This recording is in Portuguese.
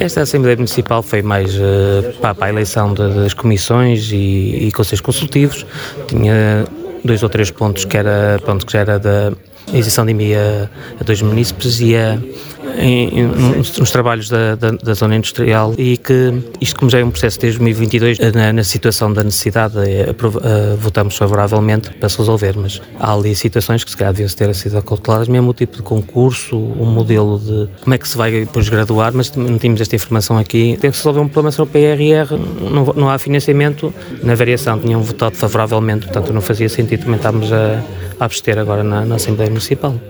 Esta Assembleia Municipal foi mais para a eleição das comissões e conselhos consultivos. Tinha 2 ou 3 pontos que já era da isenção de IMI a 2 munícipes e nos trabalhos da zona industrial, e que isto, como já é um processo desde 2022, na situação da necessidade, votamos favoravelmente para se resolver, mas há ali situações que se calhar deviam ter sido acauteladas, mesmo o tipo de concurso, o modelo de como é que se vai depois graduar, mas não tínhamos esta informação aqui. Tem que se resolver um problema sobre o PRR, não há financiamento, na variação tinham votado favoravelmente, portanto não fazia sentido também estarmos a abster agora na Assembleia Municipal.